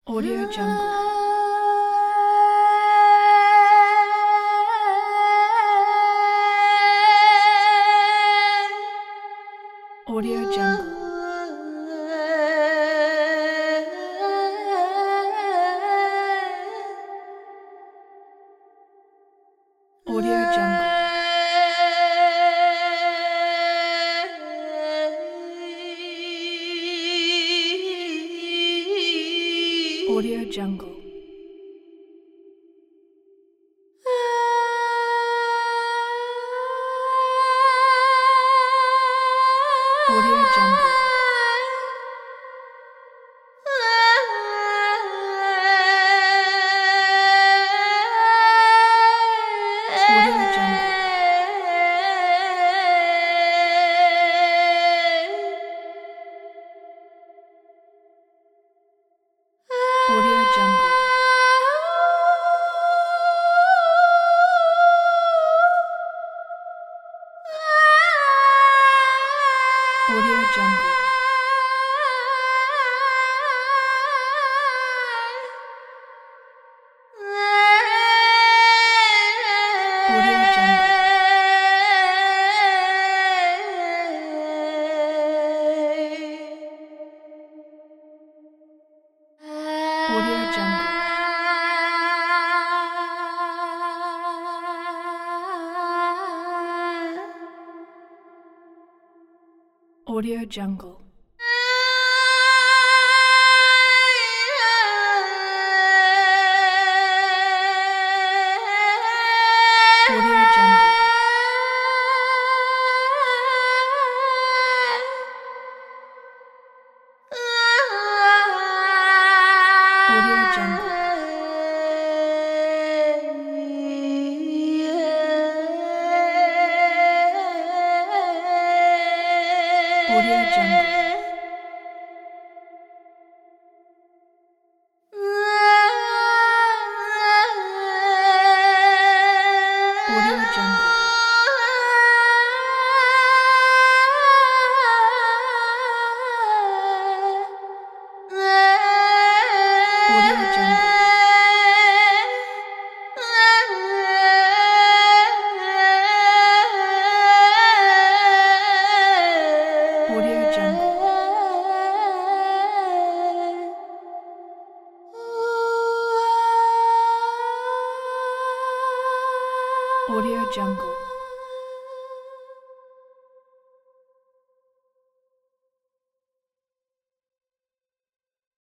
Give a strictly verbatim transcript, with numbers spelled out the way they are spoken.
Audio Jungle. Audio Jungle. Audio Jungle. Audio Jungle. Audio Jungle. Audio Jungle. Audio Jungle. Audio Jungle. Audio Jungle. Audio Jungle. Audio Jungle. Audio Jungle. Audio Jungle. Audio Jungle. Audio Jungle. Audio Jungle. Audio Jungle. Audio Jungle.